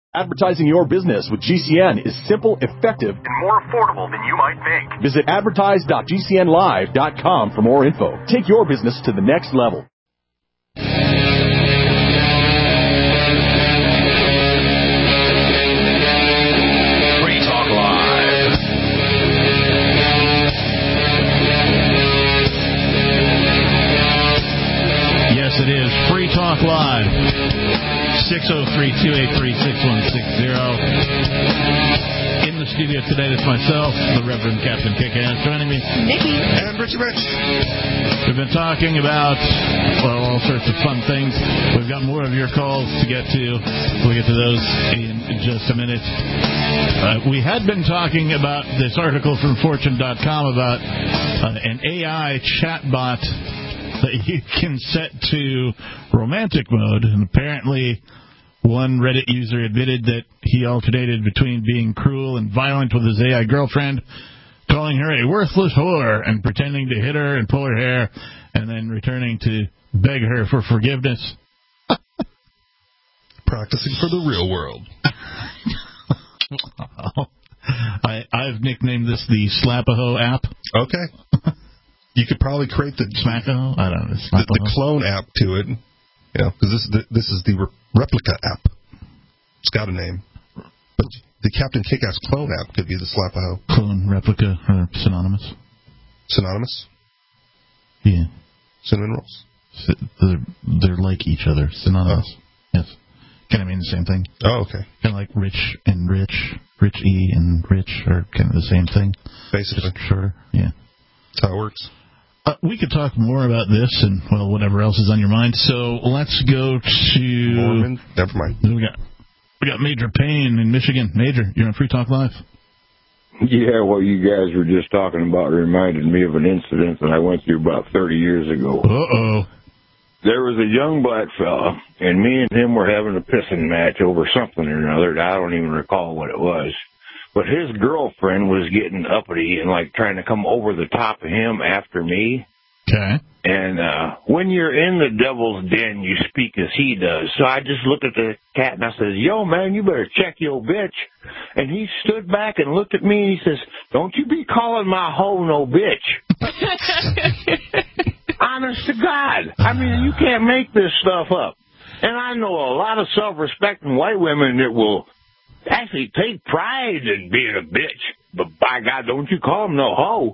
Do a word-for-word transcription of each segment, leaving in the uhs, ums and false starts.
Advertising your business with G C N is simple, effective, and more affordable than you might think. Visit advertise dot g c n live dot com for more info. Take your business to the next level. Free Talk Live. Yes, it is. Free Talk Live. six oh three, two eight three, six one six zero. In the studio today, that's myself, the Reverend Captain Kickass. Joining me, Nikki. And Richie Rich. We've been talking about, well, all sorts of fun things. We've got more of your calls to get to. We'll get to those in just a minute. Uh, we had been talking about this article from Fortune dot com about uh, an A I chatbot that you can set to romantic mode, and apparently one Reddit user admitted that he alternated between being cruel and violent with his A I girlfriend, calling her a worthless whore, and pretending to hit her and pull her hair, and then returning to beg her for forgiveness. Practicing for the real world. I, I've nicknamed this the Slap-a-Ho app. Okay. You could probably create the Smack-a-ho? I don't know. The, the clone app to it. Yeah, because this, the, this is the re- replica app. It's got a name. But the Captain Kickass clone app could be the Slap-a-Ho. Clone, replica, or synonymous? Synonymous? Yeah. Cinnamon rolls? They're, they're like each other. Synonymous. Oh. Yes. Kind of mean the same thing. Oh, okay. Kind of like rich and rich. Rich E and rich are kind of the same thing. Basically. Just shorter. Yeah. That's how it works. Uh, we could talk more about this and, well, whatever else is on your mind. So let's go to... Mormon? Never mind. We got, we got Major Payne in Michigan. Major, you're on Free Talk Live. Yeah, what you guys were just talking about reminded me of an incident that I went through about thirty years ago. Uh-oh. There was a young black fella, and me and him were having a pissing match over something or another. I don't even recall what it was. But his girlfriend was getting uppity and, like, trying to come over the top of him after me. Okay. And uh when you're in the devil's den, you speak as he does. So I just looked at the cat and I says, yo, man, you better check your bitch. And he stood back and looked at me and he says, don't you be calling my hoe no bitch. Honest to God. I mean, you can't make this stuff up. And I know a lot of self-respecting white women that will actually take pride in being a bitch. But by God, don't you call them no hoe.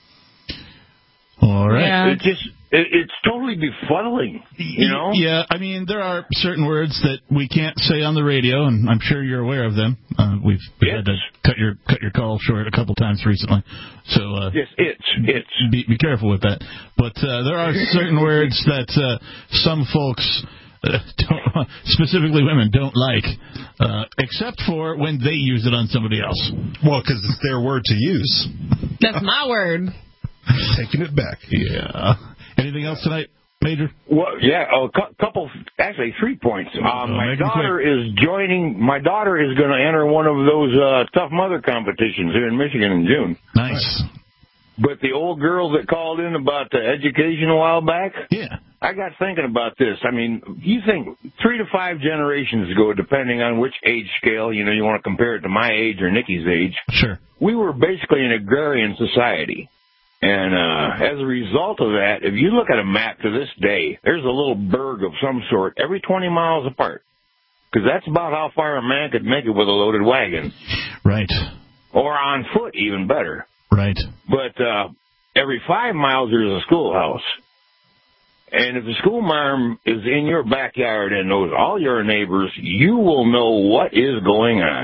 All right. Yeah. It just, it, it's totally befuddling, you know? Yeah, I mean, there are certain words that we can't say on the radio, and I'm sure you're aware of them. Uh, we've Yes. had to cut your cut your call short a couple times recently. So uh, Yes, it's, it's. Be, be careful with that. But uh, there are certain words that uh, some folks... Uh, don't, specifically women don't like, uh, except for when they use it on somebody else. Well, because it's their word to use. That's my word. Taking it back. Yeah. Anything else tonight, Major? Well, yeah, a cu- couple, actually three points. Um, Uh, my make 'em daughter quick. is joining, my daughter is going to enter one of those uh, Tough Mother competitions here in Michigan in June. Nice. But the old girl that called in about the education a while back, Yeah. I got thinking about this. I mean, you think three to five generations ago, depending on which age scale, you know, you want to compare it to my age or Nikki's age, Sure. we were basically an agrarian society. And uh, as a result of that, if you look at a map to this day, there's a little burg of some sort every twenty miles apart. Because that's about how far a man could make it with a loaded wagon. Right. Or on foot, even better. Right. But uh, every five miles, there's a schoolhouse. And if the school marm is in your backyard and knows all your neighbors, you will know what is going on.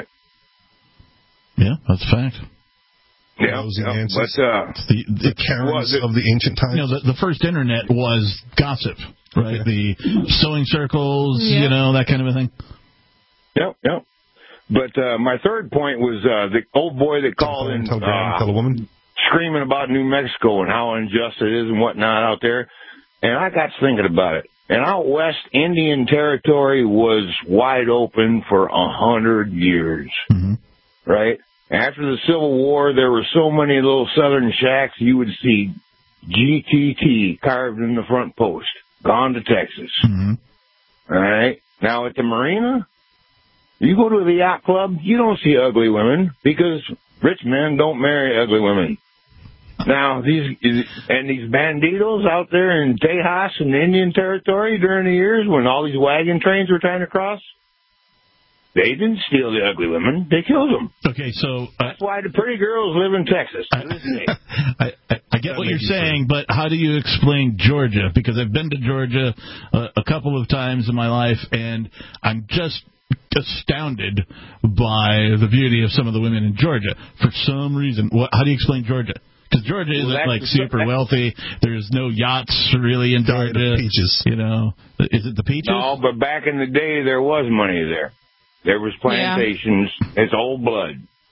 Yeah, that's a fact. Yeah, Nosy yeah, answers. but uh, It's the, The Karens Well, the- of the ancient times. you know, the, the first internet was gossip, right? Yeah. The sewing circles, Yeah. you know, that kind of a thing. yep, yep. But uh, my third point was uh, the old boy that called in Tell Graham, uh, tell a woman. screaming about New Mexico and how unjust it is and whatnot out there. And I got thinking about it. And out west, Indian territory was wide open for a hundred years, Mm-hmm. right? After the Civil War, there were so many little southern shacks, you would see G T T carved in the front post. Gone to Texas. Mm-hmm. All right? Now, at the marina, You go to the yacht club, you don't see ugly women because rich men don't marry ugly women. Now, these and these banditos out there in Tejas and Indian Territory during the years when all these wagon trains were trying to cross, they didn't steal the ugly women. They killed them. Okay, so... Uh, That's why the pretty girls live in Texas. To this day. I, I, I get what you're saying, but how do you explain Georgia? Because I've been to Georgia uh, a couple of times in my life, and I'm just astounded by the beauty of some of the women in Georgia. For some reason, what, how do you explain Georgia? Because Georgia isn't well, like super wealthy. There's no yachts really in Georgia. Peaches. You know, is it the peaches? No, but back in the day, there was money there. There was plantations. Yeah. It's old blood.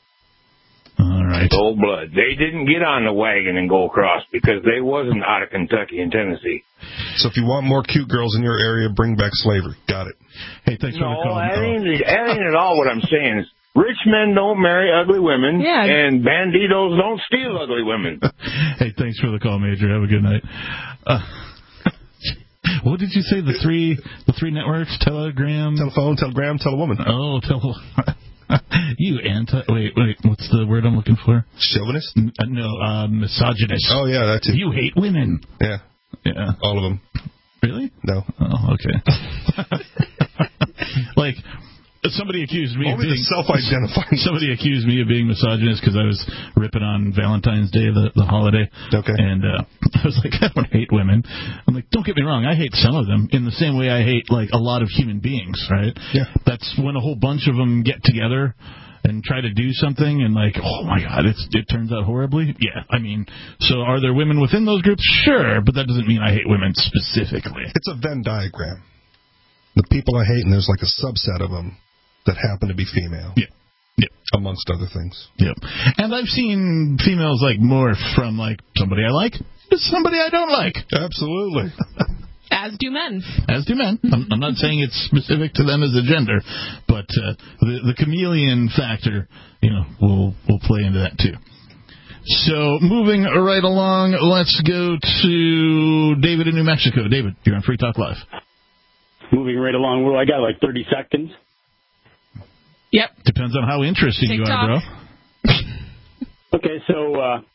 All right. It's old blood. They didn't get on the wagon and go across because they wasn't out of Kentucky and Tennessee. So if you want more cute girls in your area, bring back slavery. Got it. Hey, thanks no, for the call. No, that ain't, that ain't at all what I'm saying. Rich men don't marry ugly women, yeah. and banditos don't steal ugly women. Hey, thanks for the call, Major. Have a good night. Uh, what did you say? The three, the three networks: Telegram, telephone, Telegram, Telewoman. Oh, tele. You anti. Wait, wait. What's the word I'm looking for? Chauvinist? N- uh, no, uh, misogynist. Oh yeah, that too. You hate women. Yeah. Yeah. All of them. Really? No. Oh, okay. Like. Somebody accused me Only of being self-identifying. Somebody accused me of being misogynist because I was ripping on Valentine's Day, the, the holiday. Okay. And uh, I was like, I don't hate women. I'm like, don't get me wrong, I hate some of them in the same way I hate like a lot of human beings, right? Yeah. That's when a whole bunch of them get together and try to do something and like, oh my God, it's, it turns out horribly. Yeah, I mean, so are there women within those groups? Sure, but that doesn't mean I hate women specifically. It's a Venn diagram. The people I hate, and there's like a subset of them that happen to be female. Yeah. Yep. Amongst other things. Yep. And I've seen females like morph from like somebody I like to somebody I don't like. Absolutely. As do men. As do men. I'm, I'm not saying it's specific to them as a gender, but uh, the the chameleon factor, you know, will will play into that too. So moving right along, let's go to David in New Mexico. David, you're on Free Talk Live. Moving right along, well, I got like thirty seconds. Yep. Depends on how interesting TikTok. you are, bro. Okay, so uh, uh,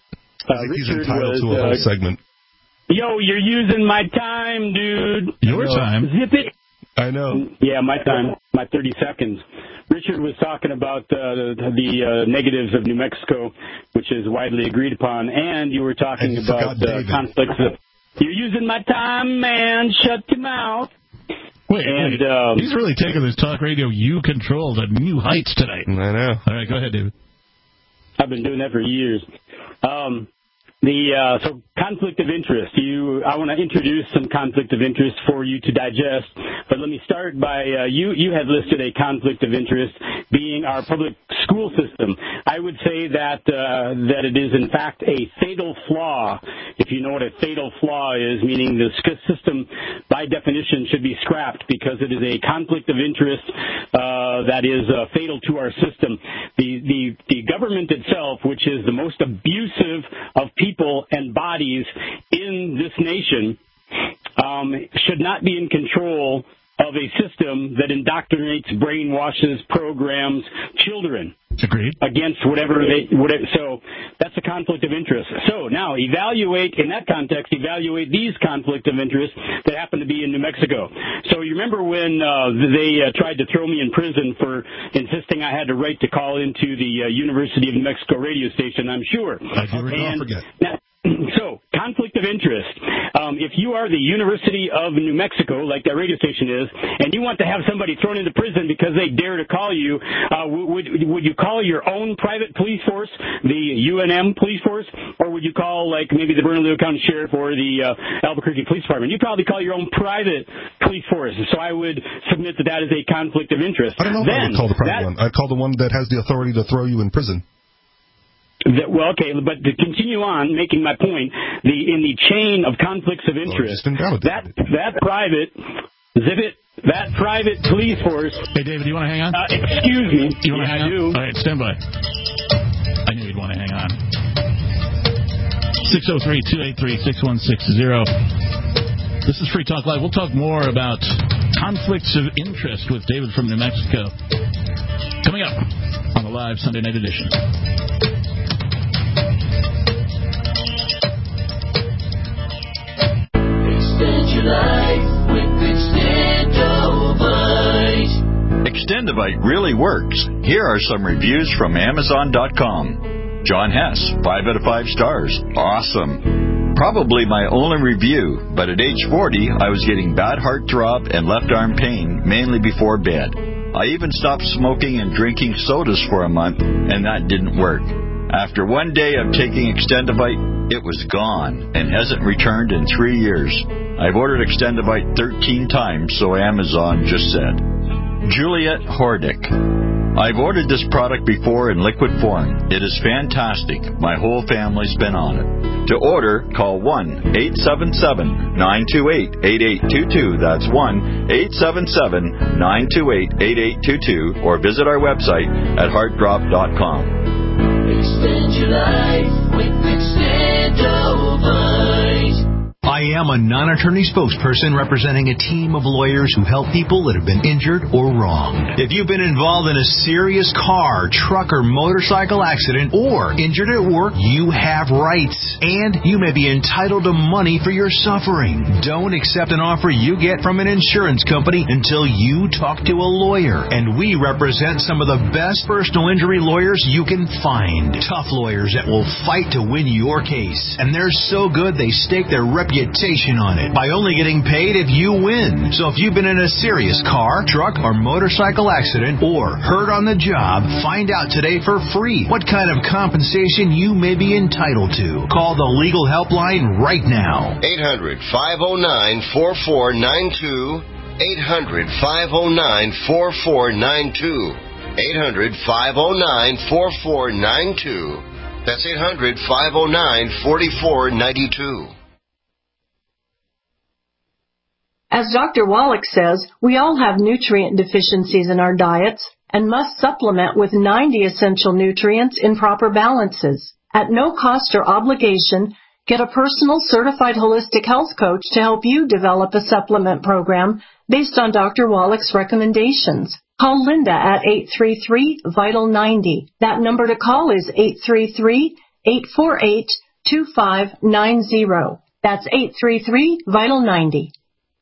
I think he's Richard entitled was, to a whole uh, segment. Yo, you're using my time, dude. Your time? Zip it. I know. Yeah, my time, my thirty seconds. Richard was talking about uh, the, the uh, negatives of New Mexico, which is widely agreed upon, and you were talking you about uh, conflicts. Of, you're using my time, man. Shut your mouth. Wait, and, wait. Um, He's really taking this talk radio you control to new heights tonight. I know. All right, go ahead, David. I've been doing that for years. Um, the uh, so conflict of interest. You, I want to introduce some conflict of interest for you to digest. But let me start by uh, you. You had listed a conflict of interest being our public school system. I would say that uh, that it is in fact a fatal flaw. If you know what a fatal flaw is, meaning the system by definition should be scrapped because it is a conflict of interest uh, that is uh, fatal to our system. The the the government itself, which is the most abusive of people and bodies in this nation, um, should not be in control of a system that indoctrinates, brainwashes, programs children. Agreed. Against whatever they, whatever. So that's a conflict of interest. So now evaluate, in that context, evaluate these conflict of interest that happen to be in New Mexico. So you remember when uh, they uh, tried to throw me in prison for insisting I had the right to call into the uh, University of New Mexico radio station, I'm sure. I do recall. Forget. Now, so, conflict of interest. Um, if you are the University of New Mexico, like that radio station is, and you want to have somebody thrown into prison because they dare to call you, uh, would would you call your own private police force, the U N M police force, or would you call like maybe the Bernalillo County Sheriff or the uh, Albuquerque Police Department? You'd probably call your own private police force. So I would submit that that is a conflict of interest. I don't know if then, I would call the private that, one. I'd call the one that has the authority to throw you in prison. That, well, okay, but to continue on making my point, the in the chain of conflicts of interest, well, that that private, zip it, that private police force. Hey, David, do you want to hang on? Uh, excuse me. You want to yeah, hang I on? do. All right, stand by. I knew you'd want to hang on. six oh three, two eight three, six one six zero. This is Free Talk Live. We'll talk more about conflicts of interest with David from New Mexico. Coming up on the live Sunday night edition. Extend your life with Extendovite. Extendovite really works. Here are some reviews from Amazon dot com. John Hess, five out of five stars. Awesome. Probably my only review, but at age forty, I was getting bad heart throb and left arm pain, mainly before bed. I even stopped smoking and drinking sodas for a month, and that didn't work. After one day of taking Extendovite, it was gone and hasn't returned in three years. I've ordered Extendovite thirteen times, so Amazon just said. Juliet Hordick. I've ordered this product before in liquid form. It is fantastic. My whole family's been on it. To order, call one eight seven seven, nine two eight, eight eight two two. That's one eight seven seven, nine two eight, eight eight two two. Or visit our website at heart drop dot com. Extend your life with Extendovite. I am a non-attorney spokesperson representing a team of lawyers who help people that have been injured or wronged. If you've been involved in a serious car, truck, or motorcycle accident or injured at work, you have rights, and you may be entitled to money for your suffering. Don't accept an offer you get from an insurance company until you talk to a lawyer, and we represent some of the best personal injury lawyers you can find. Tough lawyers that will fight to win your case, and they're so good they stake their reputation on it by only getting paid if you win. So if you've been in a serious car, truck, or motorcycle accident or hurt on the job, find out today for free what kind of compensation you may be entitled to. Call the legal helpline right now. eight hundred, five oh nine, four four nine two. eight hundred, five oh nine, four four nine two. eight hundred, five oh nine, four four nine two. That's eight hundred, five oh nine, four four nine two. As Doctor Wallach says, we all have nutrient deficiencies in our diets and must supplement with ninety essential nutrients in proper balances. At no cost or obligation, get a personal certified holistic health coach to help you develop a supplement program based on Doctor Wallach's recommendations. Call Linda at eight three three, vital ninety. That number to call is eight three three, eight four eight, two five nine zero. That's eight three three, vital ninety.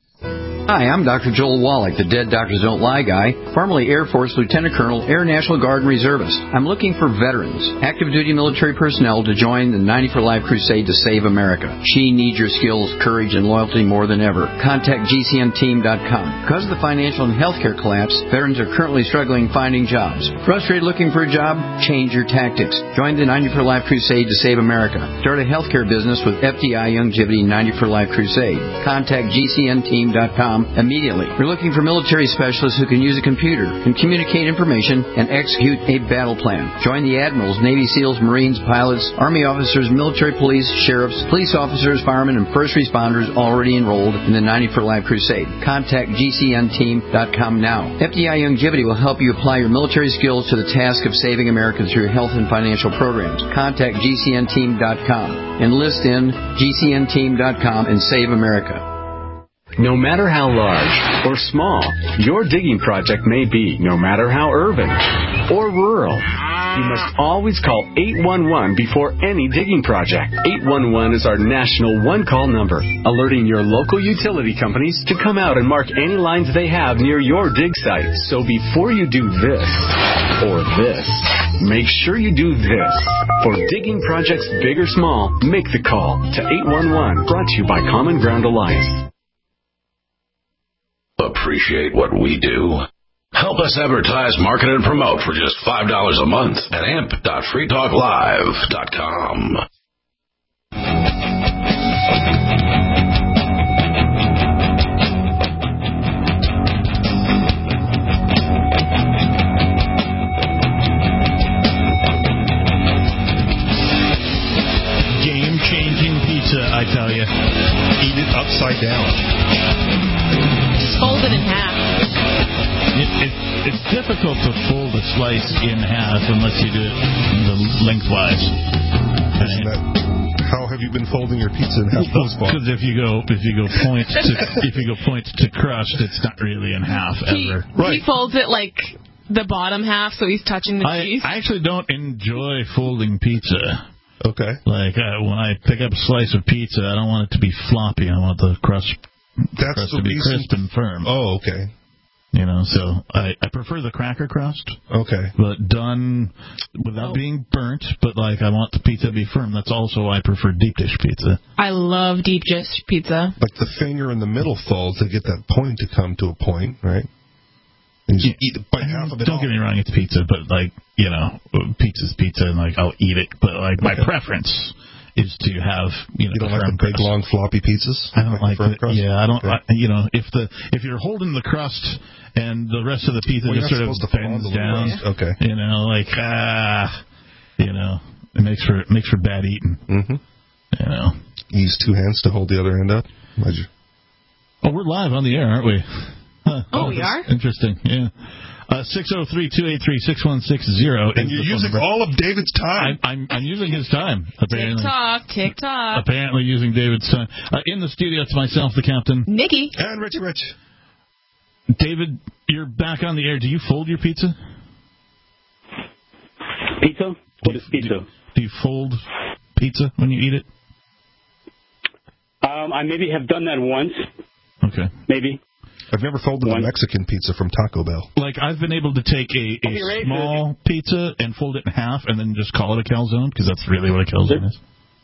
Hi, I'm Doctor Joel Wallach, the Dead Doctors Don't Lie guy, formerly Air Force Lieutenant Colonel, Air National Guard and Reservist. I'm looking for veterans, active duty military personnel to join the ninety for Life crusade to save America. She needs your skills, courage, and loyalty more than ever. Contact G C N team dot com. Because of the financial and healthcare collapse, veterans are currently struggling finding jobs. Frustrated looking for a job? Change your tactics. Join the ninety for Life crusade to save America. Start a healthcare business with F D I Youngevity ninety for Life crusade. Contact G C N team dot com immediately. We're looking for military specialists who can use a computer, can communicate information, and execute a battle plan. Join the admirals, Navy SEALs, Marines, pilots, Army officers, military police, sheriffs, police officers, firemen, and first responders already enrolled in the ninety for Life crusade. Contact G C N team dot com now. F D I Youngevity will help you apply your military skills to the task of saving America through health and financial programs. Contact G C N team dot com. Enlist in G C N team dot com and save America. No matter how large or small your digging project may be, no matter how urban or rural, you must always call eight one one before any digging project. eight one one is our national one-call number, alerting your local utility companies to come out and mark any lines they have near your dig site. So before you do this or this, make sure you do this. For digging projects big or small, make the call to eight one one, brought to you by Common Ground Alliance. Appreciate what we do? Help us advertise, market, and promote for just five dollars a month at amp dot free talk live dot com. Game-changing pizza, I tell you. Eat it upside down. Fold it in half. It, it, it's difficult to fold a slice in half unless you do it the lengthwise. Isn't that, How have you been folding your pizza in half those balls? Because if you go if you go point to if you go point to crust, it's not really in half He, ever. he folds it like the bottom half, so he's touching the I, cheese. I actually don't enjoy folding pizza. Okay. Like uh, when I pick up a slice of pizza, I don't want it to be floppy. I want the crust, That's crust the to be reason. crisp and firm. Oh, okay. You know, so I, I prefer the cracker crust. Okay. But done without oh. being burnt, but like I want the pizza to be firm. That's also why I prefer deep dish pizza. I love deep dish pizza. Like the finger in the middle fold to get that point to come to a point, right? And you yeah. eat bite half of it. Don't off. get me wrong, it's pizza, but like, you know, pizza's pizza and like I'll eat it. But like my okay. preference is to have, you know, you don't firm like the big crust. long floppy pizzas. I don't like, like the, yeah, I don't. Okay. I, you know, if the if you're holding the crust and the rest of the pizza well, just sort of bends down, okay, you know, like ah, you know, it makes for it makes for bad eating. Mm-hmm. You know, you use two hands to hold the other end up. Why'd you? Oh, we're live on the air, aren't we? Huh. Oh, oh, we are. Interesting. Yeah. Uh, six oh three, two eight three, six one six zero. And you're using all of David's time. I'm, I'm, I'm using his time, apparently. Tick-tock, tick-tock. Apparently using David's time. Uh, in the studio, it's myself, the captain. Nikki. And Richie Rich. David, you're back on the air. Do you fold your pizza? Pizza? What is pizza? Do, do you fold pizza when you eat it? Um, I maybe have done that once. Okay. Maybe. I've never folded a Mexican pizza from Taco Bell. Like, I've been able to take a, a small pizza and fold it in half and then just call it a calzone, because that's really what a calzone is.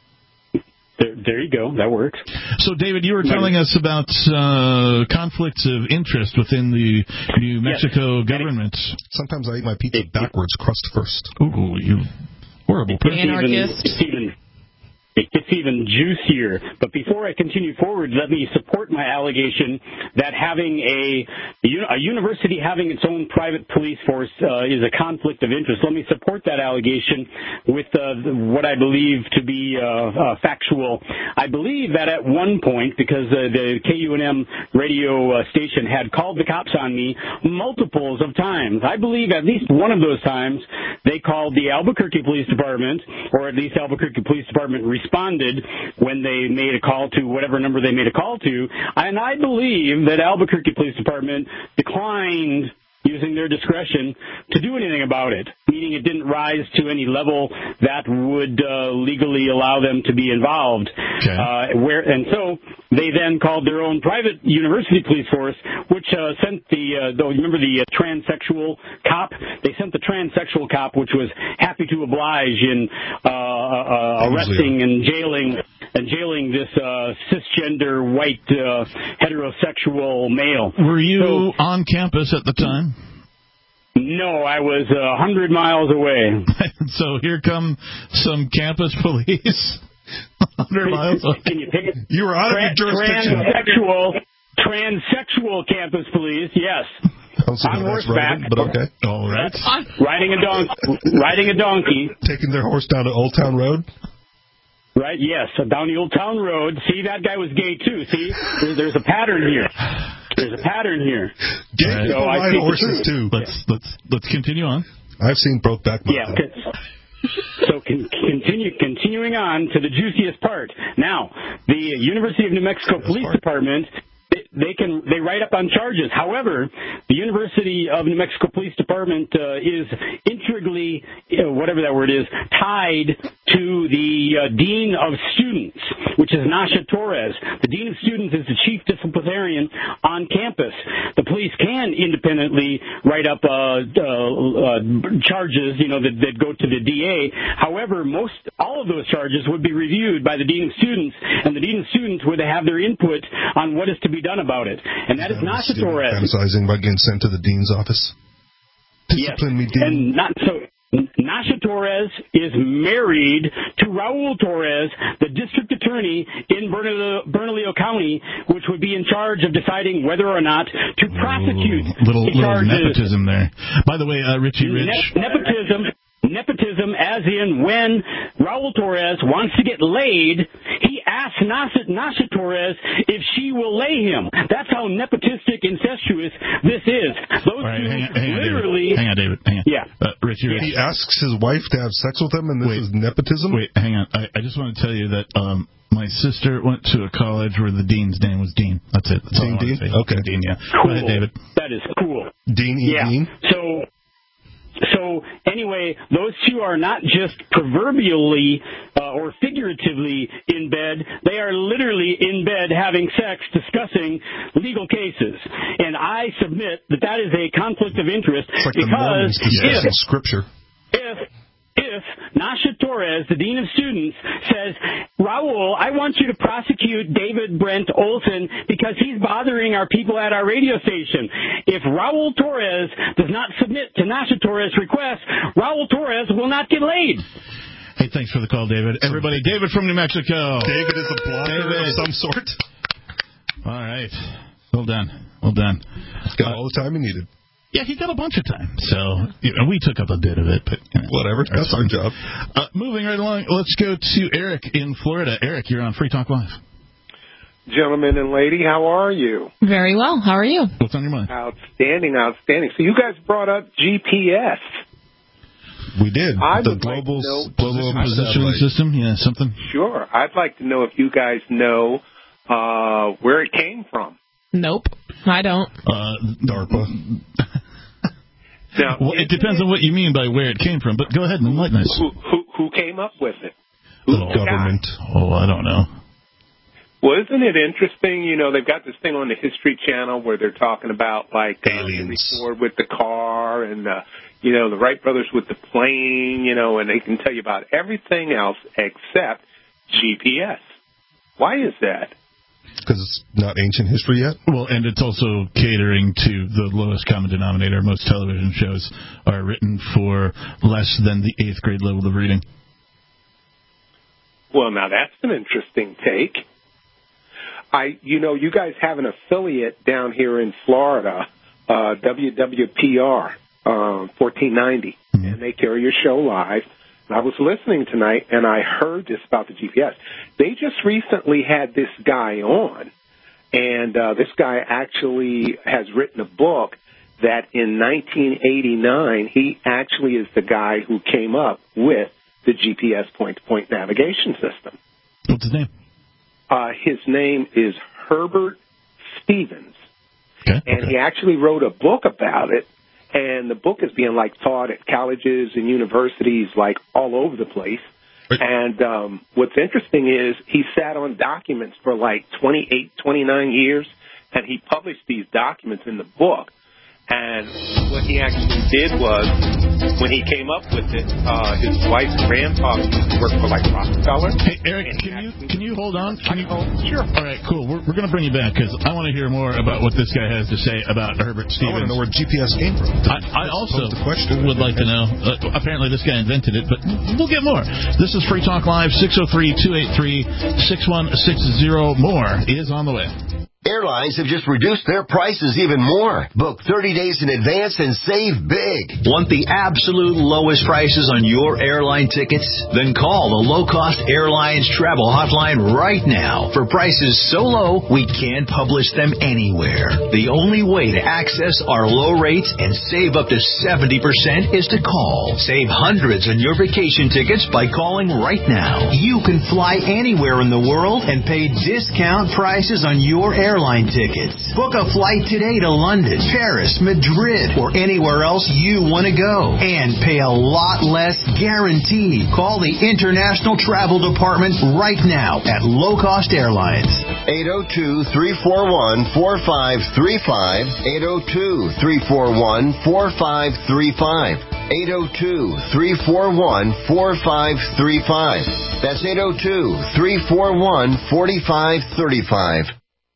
There, there you go. That works. So, David, you were telling us about uh, conflicts of interest within the New Mexico yes. government. Sometimes I eat my pizza backwards, crust first. Ooh, you horrible person. Anarchist. It's even, It gets even juicier. But before I continue forward, let me support my allegation that having a, a university having its own private police force uh, is a conflict of interest. Let me support that allegation with uh, what I believe to be uh, uh, factual. I believe that at one point, because uh, the K U N M radio uh, station had called the cops on me multiples of times, I believe at least one of those times they called the Albuquerque Police Department, or at least Albuquerque Police Department responded when they made a call to whatever number they made a call to, and I believe that Albuquerque Police Department declined, using their discretion, to do anything about it, meaning it didn't rise to any level that would uh, legally allow them to be involved. Okay. Uh, where and so they then called their own private university police force, which uh, sent the, uh, the remember the uh, transsexual cop? They sent the transsexual cop, which was happy to oblige in uh, uh, arresting and jailing and jailing this uh, cisgender white uh, heterosexual male. Were you so, on campus at the time? No, I was a uh, hundred miles away. So here come some campus police. Hundred miles away. Can you pick it? You were out of your jurisdiction. Transsexual, transsexual campus police. Yes. On horseback, relevant, but okay. All right. Riding a donkey. Riding a donkey. Taking their horse down to Old Town Road. Right, yes, down the Old Town Road. See, that guy was gay, too. See, there's, there's a pattern here. There's a pattern here. Gay right. people so ride horses, too. Let's, let's, let's continue on. I've seen Brokeback Mountain. Yeah, so con- continue, continuing on to the juiciest part. Now, the University of New Mexico Police Department, they can they write up on charges. However, the University of New Mexico Police Department uh, is integrally, you know, whatever that word is, tied to the uh, Dean of Students, which is Nasha Torres. The Dean of Students is the chief disciplinarian on campus. The police can independently write up uh, uh, uh, charges, you know, that, that go to the D A. However, most all of those charges would be reviewed by the Dean of Students, and the Dean of Students would have their input on what is to be done about it. And that is Nasha Torres. Fantasizing about getting sent to the dean's office. Discipline yes. me, Dean. And not so. Nasha Torres is married to Raul Torres, the district attorney in Bernalillo, Bernalillo County, which would be in charge of deciding whether or not to prosecute Ooh, little, the little charges. nepotism there. By the way, uh, Richie Rich. Ne- nepotism. Nepotism, as in when Raul Torres wants to get laid, he asks ask Nasha, Nasha Torres if she will lay him. That's how nepotistic, incestuous this is. Those right, two hang on, hang on, literally... David. Hang on, David. Hang on. Yeah. Uh, Rich, you're He asks his wife to have sex with him, and this wait, is nepotism? Wait, hang on. I, I just want to tell you that um, my sister went to a college where the dean's name was Dean. That's it. That's Dean Dean? Okay. Dean, yeah. Cool. Go ahead, David. That is cool. Dean E. Yeah. Dean? So... So anyway, those two are not just proverbially uh, or figuratively in bed. They are literally in bed having sex, discussing legal cases. And I submit that that is a conflict of interest it's like because the Mormons discussing if, Scripture. if if Nasha Torres, the Dean of Students, says, Raul, I want you to prosecute David Brent Olson because he's bothering our people at our radio station. If Raul Torres does not submit to Nasha Torres' request, Raul Torres will not get laid. Hey, thanks for the call, David. Everybody, David from New Mexico. David is a blogger David. of some sort. All right. Well done. Well done. He's got uh, all the time he needed. Yeah, he got a bunch of time. So you know, we took up a bit of it, but you know, whatever. That's our job. Uh, moving right along, let's go to Eric in Florida. Eric, you're on Free Talk Live. Gentlemen and lady, how are you? Very well. How are you? What's on your mind? Outstanding, outstanding. So you guys brought up G P S. We did. I the would global like to know, global positioning system. Yeah, something. Sure. I'd like to know if you guys know uh, where it came from. Nope, I don't. Uh, DARPA. Now, well, it depends on what you mean by where it came from, but go ahead and enlighten us. Who, who, who came up with it? Who's the the government. guy? Oh, I don't know. Well, isn't it interesting? You know, they've got this thing on the History Channel where they're talking about, like, aliens. Uh, Ford with the car and, uh, you know, the Wright brothers with the plane, you know, and they can tell you about everything else except G P S. Why is that? Because it's not ancient history yet? Well, and it's also catering to the lowest common denominator. Most television shows are written for less than the eighth grade level of reading. Well, now that's an interesting take. I, you know, you guys have an affiliate down here in Florida, uh, W W P R, uh, fourteen ninety, mm-hmm. and they carry your show live. I was listening tonight, and I heard this about the G P S. They just recently had this guy on, and uh, this guy actually has written a book that in nineteen eighty-nine, he actually is the guy who came up with the G P S point-to-point navigation system. What's his name? Uh, his name is Herbert Stevens, okay, and okay. he actually wrote a book about it. And the book is being, like, taught at colleges and universities, like, all over the place. Right. And um, what's interesting is he sat on documents for, like, twenty-eight, twenty-nine years, and he published these documents in the book. And what he actually did was, when he came up with it, uh, his wife's grandfather used to work for, like, Rockefeller. Hey, Eric, can you can you hold on? Can you? Sure. All right, cool. We're, we're going to bring you back because I want to hear more about what this guy has to say about Herbert Stevens. I want to know where G P S came from. I, I also would like to know. Uh, apparently, this guy invented it, but we'll get more. This is Free Talk Live, six oh three, two eight three, six one six zero. More is on the way. Airlines have just reduced their prices even more. Book thirty days in advance and save big. Want the absolute lowest prices on your airline tickets? Then call the Low Cost Airlines Travel Hotline right now for prices so low we can't publish them anywhere. The only way to access our low rates and save up to seventy percent is to call. Save hundreds on your vacation tickets by calling right now. You can fly anywhere in the world and pay discount prices on your airline airline tickets. Book a flight today to London, Paris, Madrid, or anywhere else you want to go and pay a lot less guaranteed. Call the International Travel Department right now at Low Cost Airlines. eight oh two, three four one, four five three five, eight oh two, three four one, four five three five, eight oh two, three four one, four five three five. That's eight oh two, three four one, four five three five.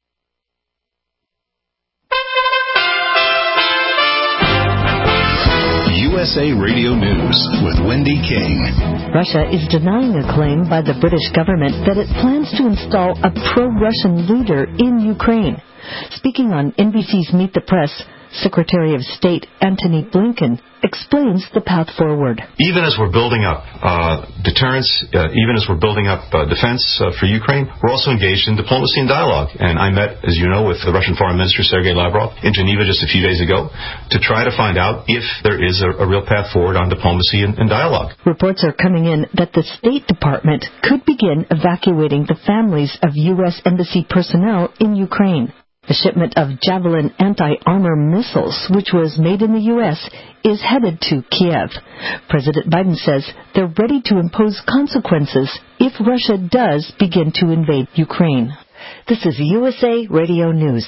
U S A Radio News with Wendy King. Russia is denying a claim by the British government that it plans to install a pro-Russian leader in Ukraine. Speaking on N B C's Meet the Press, Secretary of State Antony Blinken explains the path forward. Even as we're building up uh, deterrence, uh, even as we're building up uh, defense uh, for Ukraine, we're also engaged in diplomacy and dialogue. And I met, as you know, with the Russian Foreign Minister Sergei Lavrov in Geneva just a few days ago to try to find out if there is a, a real path forward on diplomacy and, and dialogue. Reports are coming in that the State Department could begin evacuating the families of U S Embassy personnel in Ukraine. A shipment of Javelin anti-armor missiles, which was made in the U S, is headed to Kiev. President Biden says they're ready to impose consequences if Russia does begin to invade Ukraine. This is U S A Radio News.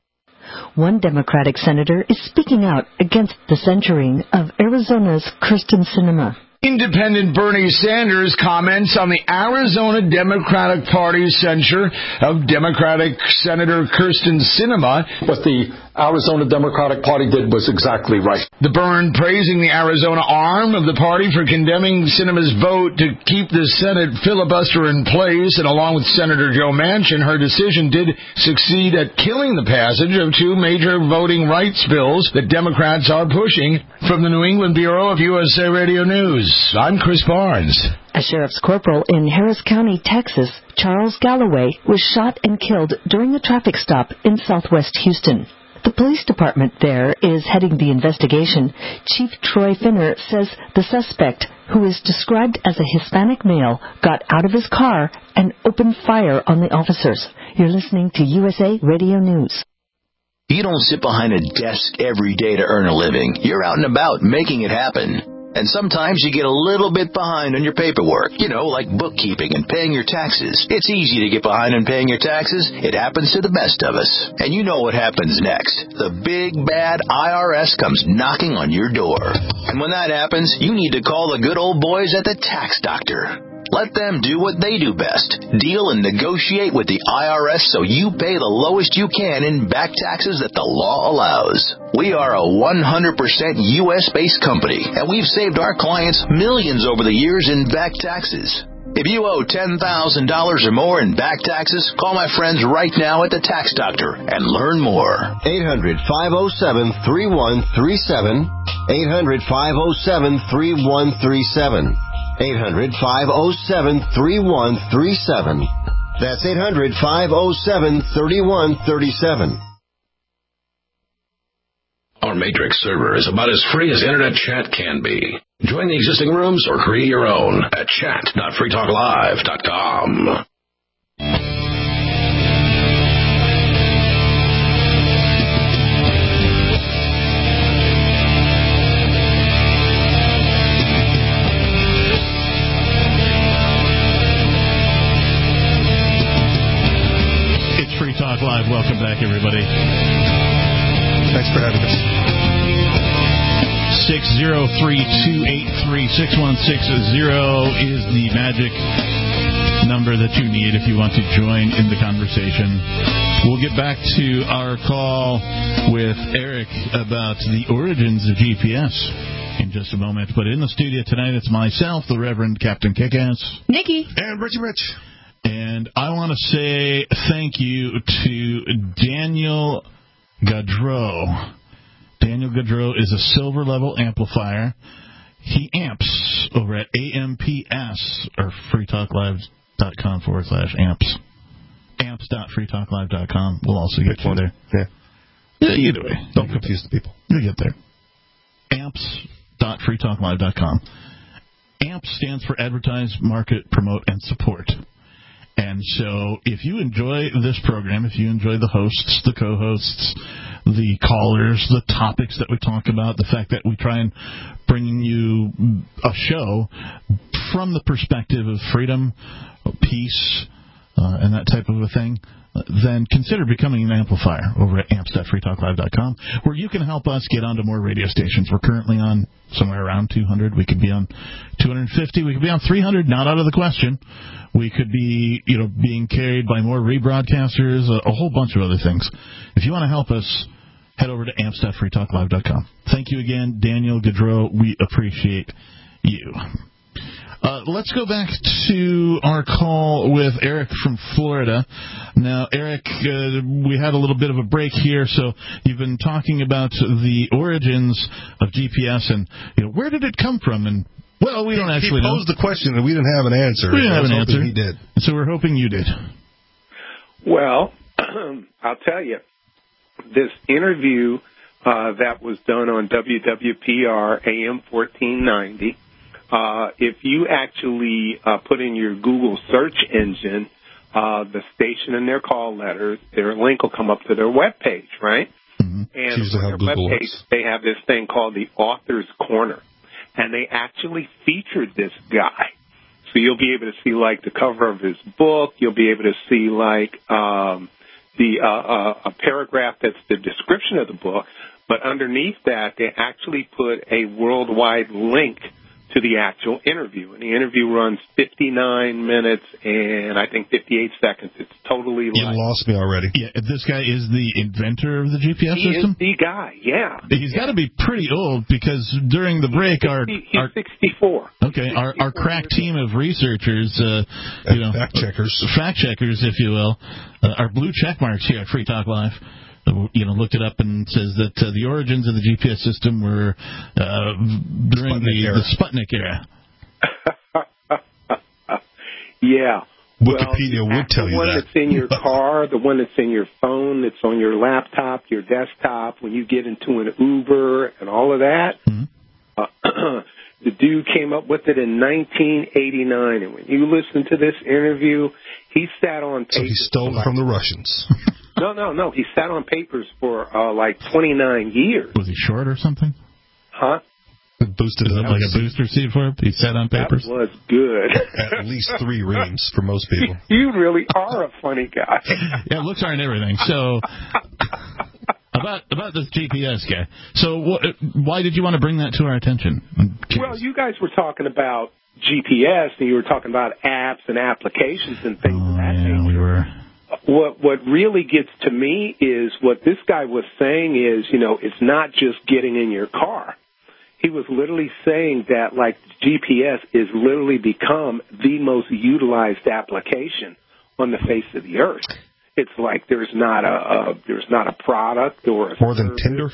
One Democratic senator is speaking out against the censuring of Arizona's Kyrsten Sinema. Independent Bernie Sanders comments on the Arizona Democratic Party's censure of Democratic Senator Kyrsten Sinema. What the Arizona Democratic Party did was exactly right. The Bern praising the Arizona arm of the party for condemning Sinema's vote to keep the Senate filibuster in place, and along with Senator Joe Manchin, her decision did succeed at killing the passage of two major voting rights bills that Democrats are pushing. From the New England Bureau of U S A Radio News, I'm Chris Barnes. A sheriff's corporal in Harris County, Texas, Charles Galloway, was shot and killed during a traffic stop in southwest Houston. The police department there is heading the investigation. Chief Troy Finner says the suspect, who is described as a Hispanic male, got out of his car and opened fire on the officers. You're listening to U S A Radio News. You don't sit behind a desk every day to earn a living. You're out and about making it happen. And sometimes you get a little bit behind on your paperwork, you know, like bookkeeping and paying your taxes. It's easy to get behind on paying your taxes. It happens to the best of us. And you know what happens next. The big, bad I R S comes knocking on your door. And when that happens, you need to call the good old boys at the Tax Doctor. Let them do what they do best. Deal and negotiate with the I R S so you pay the lowest you can in back taxes that the law allows. We are a one hundred percent U S-based company, and we've saved our clients millions over the years in back taxes. If you owe ten thousand dollars or more in back taxes, call my friends right now at the Tax Doctor and learn more. eight hundred, five oh seven, three one three seven. eight hundred, five oh seven, three one three seven. eight hundred, five oh seven, three one three seven. That's eight hundred, five oh seven, three one three seven. Our Matrix server is about as free as Internet chat can be. Join the existing rooms or create your own at chat dot free talk live dot com. It's Free Talk Live. Welcome back, everybody. Thanks for having us. six zero three, two eight three, six one six zero is the magic number that you need if you want to join in the conversation. We'll get back to our call with Eric about the origins of G P S in just a moment. But in the studio tonight, it's myself, the Reverend Captain Kickass, Nikki, and Richie Rich. And I want to say thank you to Daniel Gaudreau. Daniel Gaudreau is a silver level amplifier. He amps over at A M P S or free talk live dot com forward slash amps. amps dot free talk live dot com. We'll also get you there. Yeah. Yeah, either way. Don't confuse the people. You'll get there. amps dot free talk live dot com. AMPS stands for Advertise, Market, Promote, and Support. And so if you enjoy this program, if you enjoy the hosts, the co-hosts, the callers, the topics that we talk about, the fact that we try and bring you a show from the perspective of freedom, peace, uh, and that type of a thing, then consider becoming an amplifier over at amps dot free talk live dot com, where you can help us get onto more radio stations. We're currently on somewhere around two hundred. We could be on two hundred fifty. We could be on three hundred, not out of the question. We could be, you know, being carried by more rebroadcasters, a, a whole bunch of other things. If you want to help us, head over to amps dot free talk live dot com. Thank you again, Daniel Gaudreau. We appreciate you. Uh, let's go back to our call with Eric from Florida. Now, Eric, uh, we had a little bit of a break here, so you've been talking about the origins of G P S and, you know, where did it come from? And, well, we don't he, actually he posed know. the question, and we didn't have an answer. We didn't I have was an hoping answer. He did. So we're hoping you did. Well, I'll tell you, this interview uh, that was done on W W P R A M fourteen ninety, uh, if you actually uh, put in your Google search engine uh, the station and their call letters, their link will come up to their webpage, right? Mm-hmm. And usually on how their Google webpage, works. they have this thing called the Author's Corner, and they actually featured this guy. So you'll be able to see, like, the cover of his book. You'll be able to see, like, um, the uh, uh, a paragraph that's the description of the book. But underneath that, they actually put a worldwide link to the actual interview. And the interview runs fifty-nine minutes and I think fifty-eight seconds. It's totally You live. lost me already. Yeah, this guy is the inventor of the G P S He system? is the guy, yeah. He's got to be pretty old because during the break, our He's, he's our sixty-four. okay, our our crack team of researchers, uh, you know, fact checkers, fact checkers, if you will, uh, our blue check marks here at Free Talk Live. Uh, you know, looked it up and says that uh, the origins of the G P S system were uh, during Sputnik the, era. the Sputnik era. Yeah. Wikipedia well, would tell the you one that. that's in your car, the one that's in your phone, that's on your laptop, your desktop, when you get into an Uber and all of that. Mm-hmm. Uh, the dude came up with it in nineteen eighty-nine, and when you listen to this interview, he sat on papers. So he stole it from the Russians. No, no, no. He sat on papers for uh, like twenty-nine years. Was he short or something? Huh? Boosted Is it it like a booster seat for him? He sat on papers? That was good. At least three reams for most people. You really are a funny guy. Yeah, looks aren't everything. So about about this G P S guy. So what, why did you want to bring that to our attention? Well, you guys were talking about G P S, and you were talking about apps and applications and things oh, of that yeah, nature. We were. What what really gets to me is what this guy was saying is, you know, it's not just getting in your car. He was literally saying that, like, G P S is literally become the most utilized application on the face of the earth. It's like there's not a, a there's not a product or a more than Tinder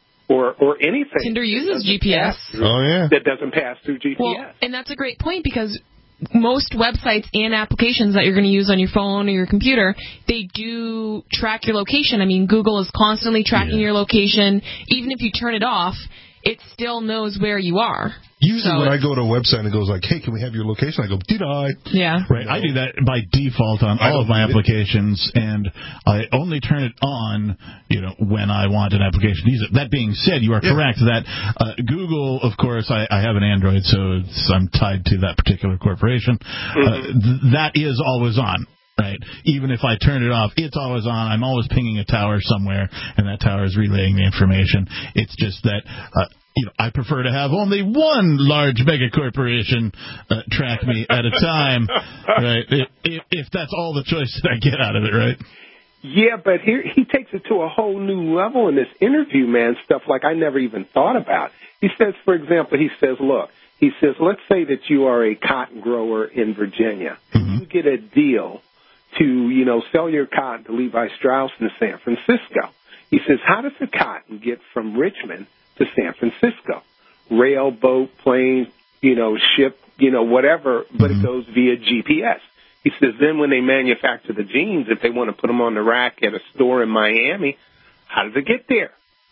or or anything. Tinder uses G P S. Oh yeah, that doesn't pass through G P S. Well, and that's a great point because most websites and applications that you're going to use on your phone or your computer, they do track your location. I mean, Google is constantly tracking yeah. your location. Even if you turn it off, it still knows where you are. Usually so when I go to a website and it goes like, hey, can we have your location? I go, did I? Yeah. Right. I do that by default on all of my applications, it. and I only turn it on, you know, when I want an application to use it. That being said, you are yeah. correct that uh, Google, of course, I, I have an Android, so it's, I'm tied to that particular corporation. Mm-hmm. Uh, th- that is always on. Right. Even if I turn it off, it's always on. I'm always pinging a tower somewhere, and that tower is relaying the information. It's just that, uh, you know, I prefer to have only one large mega corporation uh, track me at a time. Right. If, if, if that's all the choice that I get out of it, right? Yeah, but here he takes it to a whole new level in this interview, man. Stuff like I never even thought about. He says, for example, he says, look, he says, let's say that you are a cotton grower in Virginia. Mm-hmm. You get a deal to, you know, sell your cotton to Levi Strauss in San Francisco. He says, how does the cotton get from Richmond to San Francisco? Rail, boat, plane, you know, ship, you know, whatever, but mm-hmm. it goes via G P S. He says, then when they manufacture the jeans, if they want to put them on the rack at a store in Miami, how does it get there?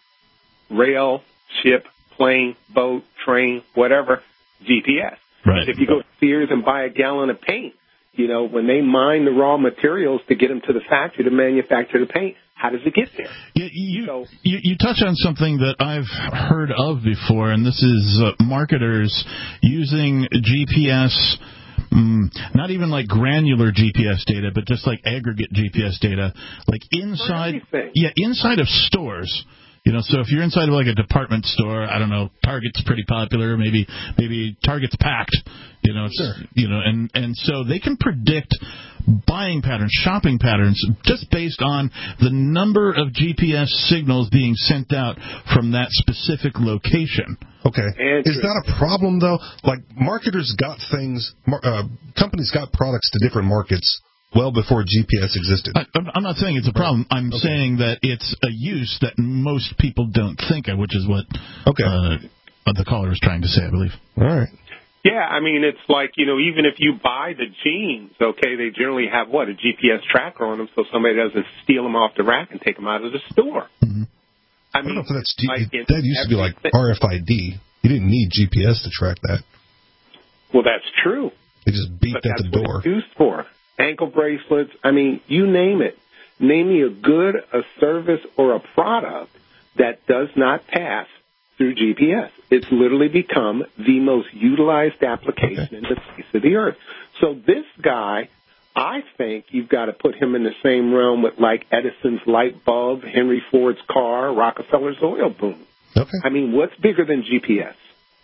Rail, ship, plane, boat, train, whatever, G P S. Right. If you go to Sears and buy a gallon of paint, you know, when they mine the raw materials to get them to the factory to manufacture the paint, how does it get there? You, you, so, you, you touch on something that I've heard of before, and this is uh, marketers using G P S, um, not even like granular G P S data, but just like aggregate G P S data, like inside, yeah, inside of stores. You know, so if you're inside of like a department store, I don't know, Target's pretty popular, maybe maybe Target's packed, You know, it's, sure. you know, and, and so they can predict buying patterns, shopping patterns, just based on the number of G P S signals being sent out from that specific location. Okay. Is that a problem, though? Like, marketers got things, uh, companies got products to different markets well before G P S existed. I, I'm not saying it's a problem. I'm okay. saying that it's a use that most people don't think of, which is what okay. uh, the caller was trying to say, I believe. All right. Yeah, I mean, it's like, you know, even if you buy the jeans, okay, they generally have, what, a G P S tracker on them so somebody doesn't steal them off the rack and take them out of the store. Mm-hmm. I, I mean, don't know if that's, like, it, that used to be like R F I D. You didn't need G P S to track that. Well, that's true. They just beeped but at the door. That's what it's used for. Ankle bracelets, I mean, you name it. Name me a good, a service, or a product that does not pass through G P S. It's literally become the most utilized application okay. in the face of the earth. So this guy, I think you've got to put him in the same realm with, like, Edison's light bulb, Henry Ford's car, Rockefeller's oil boom. Okay. I mean, what's bigger than G P S?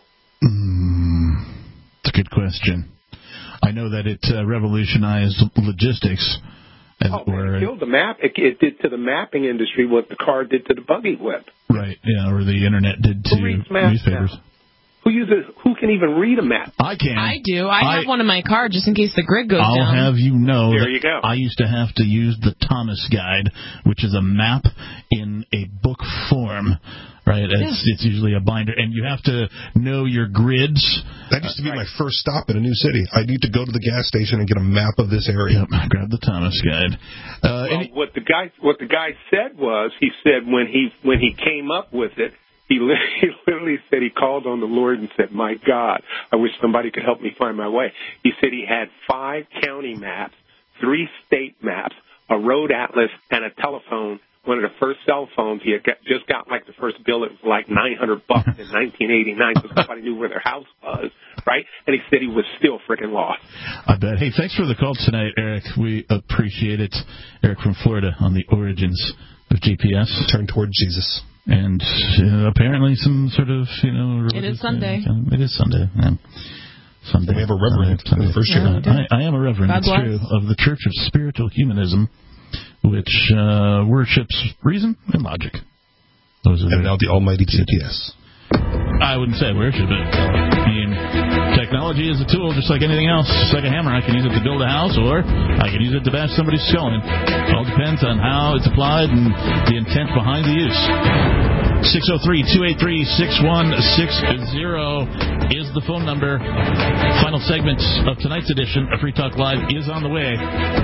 Mm, that's a good question. I know that it uh, revolutionized logistics. As oh, it were. It killed the map. It, it did to the mapping industry what the car did to the buggy whip. Right, yeah, or the Internet did to newspapers. Now? Who uses? Who can even read a map? I can. I do. I, I have one in my car just in case the grid goes I'll down. I'll have you know there that you go. I used to have to use the Thomas Guide, which is a map in a book form. Right, it's, yeah. it's usually a binder, and you have to know your grids. That used to be uh, right. my first stop in a new city. I need to go to the gas station and get a map of this area. Yep, grab the Thomas Guide. Uh, well, what the guy what the guy said was he said when he when he came up with it, he li- he literally said he called on the Lord and said, "My God, I wish somebody could help me find my way." He said he had five county maps, three state maps, a road atlas, and a telephone. One of the first cell phones, he had got, just got like the first bill. It was like nine hundred bucks in nineteen eighty-nine, so somebody knew where their house was, right? And he said he was still freaking lost. I bet. Hey, thanks for the call tonight, Eric. We appreciate it. Eric from Florida on the origins of G P S. Turn toward Jesus. And uh, apparently some sort of, you know... It is Sunday. Uh, it is Sunday, yeah. Sunday. We have a reverend uh, in the first year. I, I am a reverend, God it's bless. true, of the Church of Spiritual Humanism, which uh, worships reason and logic. Those are and now the almighty G P S. I wouldn't say worship it. I mean, technology is a tool just like anything else. Just like a hammer, I can use it to build a house, or I can use it to bash somebody's skull in. It all depends on how it's applied and the intent behind the use. six oh three, two eight three, six one six zero is the phone number. Final segment of tonight's edition of Free Talk Live is on the way.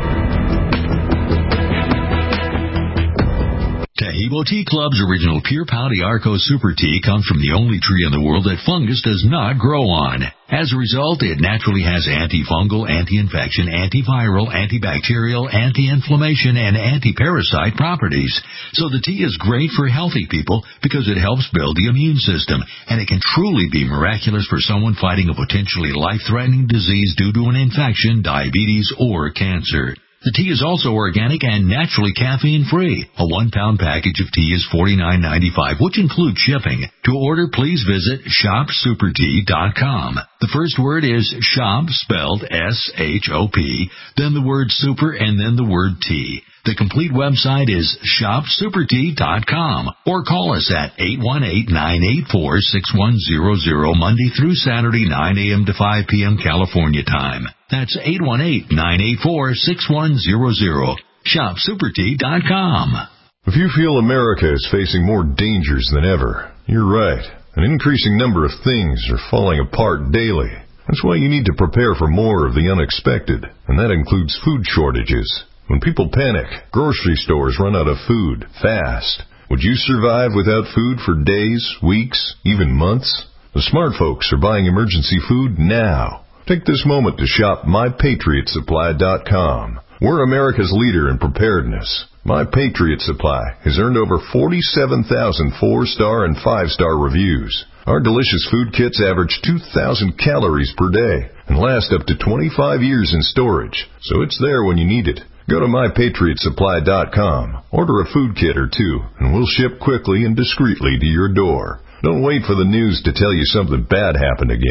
Taheebo Tea Club's original Pure Pau d'Arco Super Tea comes from the only tree in the world that fungus does not grow on. As a result, it naturally has antifungal, anti-infection, antiviral, antibacterial, anti-inflammation, and anti-parasite properties. So the tea is great for healthy people because it helps build the immune system, and it can truly be miraculous for someone fighting a potentially life-threatening disease due to an infection, diabetes, or cancer. The tea is also organic and naturally caffeine-free. A one-pound package of tea is forty-nine ninety-five, which includes shipping. To order, please visit shop super tea dot com. The first word is shop, spelled S H O P, then the word super, and then the word tea. The complete website is shop super tea dot com, or call us at eight one eight, nine eight four, six one zero zero Monday through Saturday, nine a.m. to five p.m. California time. That's eight one eight, nine eight four, six one zero zero. shop super tea dot com. If you feel America is facing more dangers than ever, you're right. An increasing number of things are falling apart daily. That's why you need to prepare for more of the unexpected, and that includes food shortages. When people panic, grocery stores run out of food fast. Would you survive without food for days, weeks, even months? The smart folks are buying emergency food now. Take this moment to shop my patriot supply dot com. We're America's leader in preparedness. My Patriot Supply has earned over forty-seven thousand four-star and five-star reviews. Our delicious food kits average two thousand calories per day and last up to twenty-five years in storage, so it's there when you need it. Go to my patriot supply dot com, order a food kit or two, and we'll ship quickly and discreetly to your door. Don't wait for the news to tell you something bad happened again.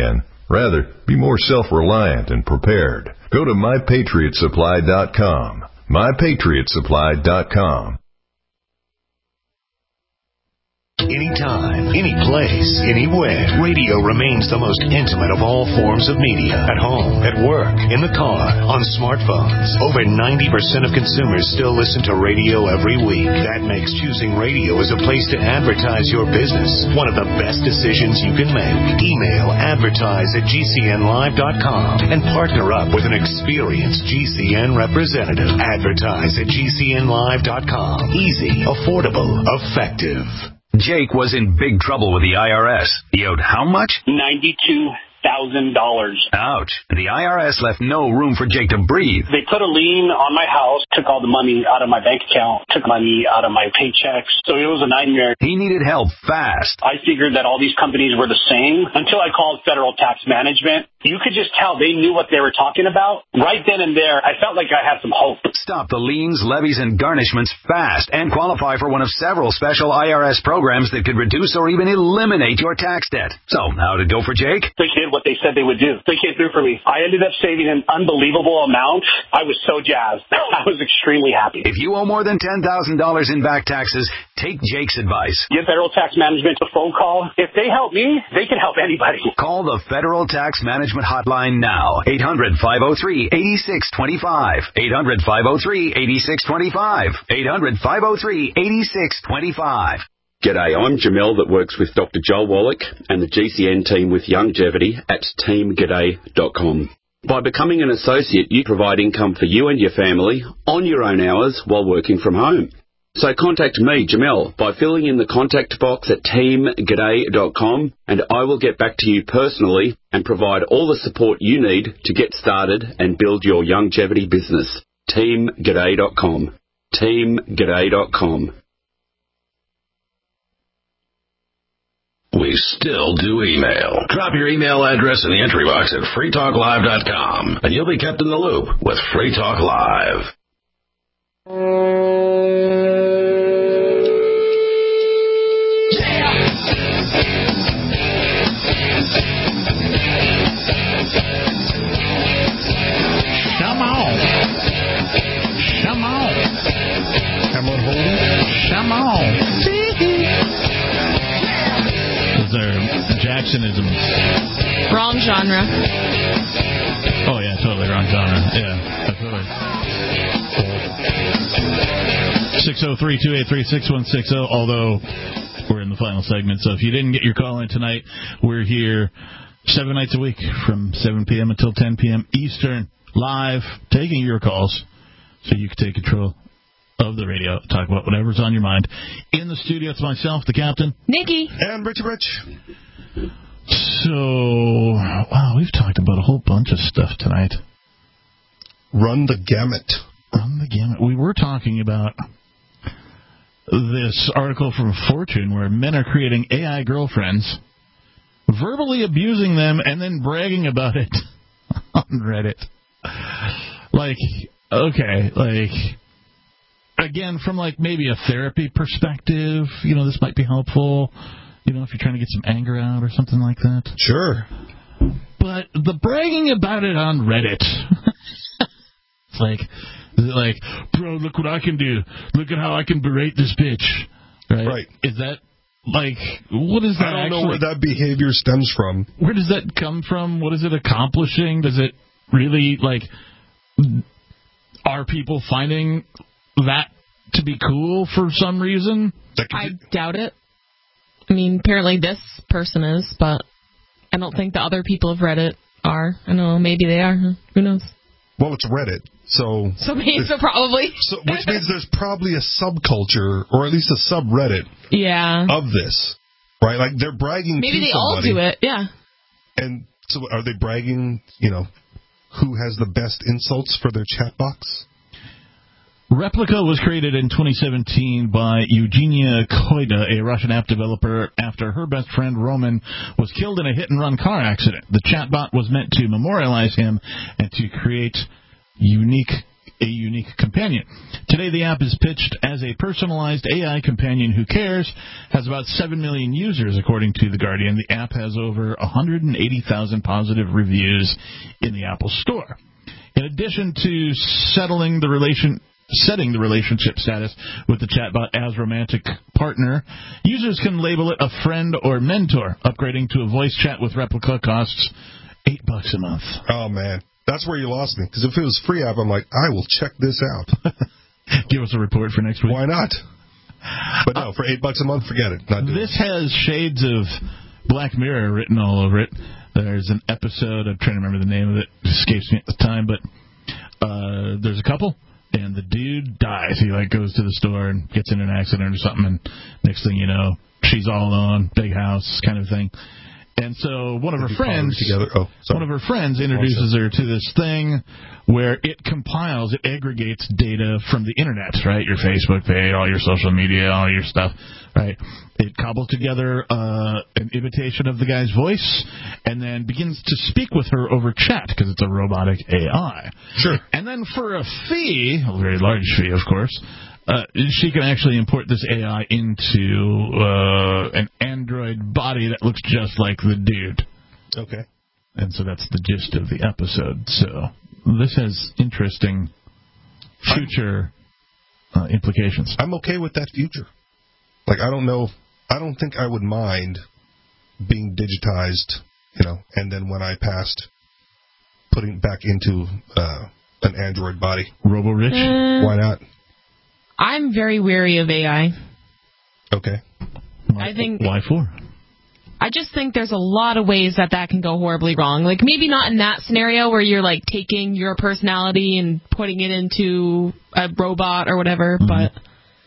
Rather, be more self-reliant and prepared. Go to my patriot supply dot com. my patriot supply dot com. Anytime, any place, anywhere, radio remains the most intimate of all forms of media. At home, at work, in the car, on smartphones. Over ninety percent of consumers still listen to radio every week. That makes choosing radio as a place to advertise your business one of the best decisions you can make. Email advertise at G C N live dot com and partner up with an experienced G C N representative. Advertise at G C N live dot com. Easy, affordable, effective. Jake was in big trouble with the I R S. He owed how much? ninety-two thousand dollars. Ouch. The I R S left no room for Jake to breathe. They put a lien on my house, took all the money out of my bank account, took money out of my paychecks. So it was a nightmare. He needed help fast. I figured that all these companies were the same until I called Federal Tax Management. You could just tell they knew what they were talking about. Right then and there, I felt like I had some hope. Stop the liens, levies, and garnishments fast and qualify for one of several special I R S programs that could reduce or even eliminate your tax debt. So, how did it go for Jake? They did what they said they would do. They came through for me. I ended up saving an unbelievable amount. I was so jazzed. I was extremely happy. If you owe more than ten thousand dollars in back taxes, take Jake's advice. Give Federal Tax Management a phone call. If they help me, they can help anybody. Call the Federal Tax Management Hotline now. eight hundred, five oh three, eight six two five. eight hundred, five oh three, eight six two five. eight hundred, five oh three, eight six two five. G'day, I'm Jamel that works with Doctor Joel Wallach and the G C N team with Longevity at team g'day dot com. By becoming an associate, you provide income for you and your family on your own hours while working from home. So contact me, Jamel, by filling in the contact box at team g'day dot com, and I will get back to you personally and provide all the support you need to get started and build your longevity business. team g'day dot com. team g'day dot com. We still do email. Drop your email address in the entry box at free talk live dot com, and you'll be kept in the loop with Free Talk Live. Come on. Come on. Come on, hold. Come on. Those are Jacksonisms. Wrong genre. Oh, yeah, totally wrong genre. Yeah, absolutely. six oh three, two eight three, six one six oh, although we're in the final segment, so if you didn't get your call in tonight, we're here seven nights a week from seven p.m. until ten p.m. Eastern, live, taking your calls so you can take control of the radio, talk about whatever's on your mind. In the studio, it's myself, the captain, Nikki, and Richie Rich. So, wow, we've talked about a whole bunch of stuff tonight. Run the gamut. Run the gamut. We were talking about this article from Fortune where men are creating A I girlfriends, verbally abusing them, and then bragging about it on Reddit. Like, okay, like, again, from like maybe a therapy perspective, you know, this might be helpful, you know, if you're trying to get some anger out or something like that. Sure. But the bragging about it on Reddit, it's like, like, bro, look what I can do. Look at how I can berate this bitch. Right? Right. Is that, like, what is that I don't actually, know where that behavior stems from. Where does that come from? What is it accomplishing? Does it really, like, are people finding that to be cool for some reason? I doubt it. I mean, apparently this person is, but I don't think the other people of Reddit are. I don't know, maybe they are. Who knows? Well, it's Reddit, so... So, maybe, so probably. So, which means there's probably a subculture, or at least a subreddit, yeah, of this, right? Like, they're bragging maybe to they somebody. all do it, yeah. And so are they bragging, you know, who has the best insults for their chat box? Replica was created in twenty seventeen by Eugenia Koida, a Russian app developer, after her best friend Roman was killed in a hit-and-run car accident. The chatbot was meant to memorialize him and to create unique a unique companion. Today, the app is pitched as a personalized A I companion who cares, has about seven million users, according to The Guardian. The app has over one hundred eighty thousand positive reviews in the Apple Store. In addition to settling the relation... setting the relationship status with the chatbot as romantic partner, users can label it a friend or mentor. Upgrading to a voice chat with Replica costs eight bucks a month. Oh, man. That's where you lost me. Because if it was free app, I'm like, I will check this out. Give us a report for next week. Why not? But no, for eight bucks a month, forget it. Not doing this it. has shades of Black Mirror written all over it. There's an episode, I'm trying to remember the name of it, it escapes me at the time, but uh, there's a couple. And the dude dies. He, like, goes to the store and gets in an accident or something, and next thing you know, she's all alone, big house kind of thing. And so one of her friends, together. Oh, sorry. one of her friends introduces her to this thing where it compiles, it aggregates data from the internet, right? Your Facebook page, all your social media, all your stuff, right? It cobbles together uh, an imitation of the guy's voice and then begins to speak with her over chat because it's a robotic A I. Sure. And then for a fee, a very large fee, of course, Uh, she can actually import this A I into uh, an Android body that looks just like the dude. Okay. And so that's the gist of the episode. So this has interesting future uh, implications. I'm okay with that future. Like, I don't know, I don't think I would mind being digitized, you know, and then when I passed, putting back into uh, an Android body. Robo-Rich? Uh, Why not? I'm very wary of A I. Okay. I think. Why for? I just think there's a lot of ways that that can go horribly wrong. Like, maybe not in that scenario where you're, like, taking your personality and putting it into a robot or whatever, mm-hmm. but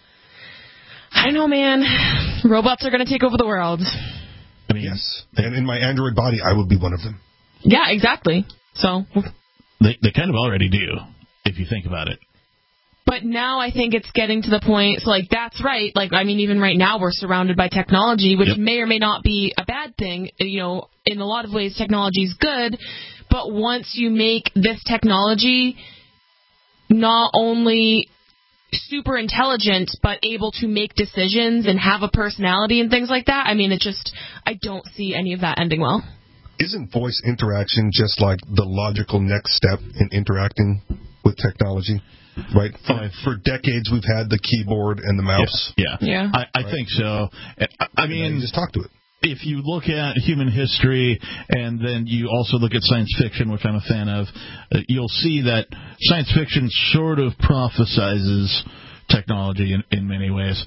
I don't know, man. Robots are going to take over the world. I mean, yes. And in my Android body, I would be one of them. Yeah, exactly. So. They, they kind of already do, if you think about it. But now I think it's getting to the point, so, like, that's right. Like, I mean, even right now we're surrounded by technology, which yep. may or may not be a bad thing. You know, in a lot of ways, technology is good. But once you make this technology not only super intelligent, but able to make decisions and have a personality and things like that, I mean, it just, I don't see any of that ending well. Isn't voice interaction just like the logical next step in interacting with technology? Right? For, uh, for decades, we've had the keyboard and the mouse. Yeah, yeah. yeah. I, I right. think so. I, I mean, you just talk to it. If you look at human history and then you also look at science fiction, which I'm a fan of, uh, you'll see that science fiction sort of prophesizes technology in, in many ways.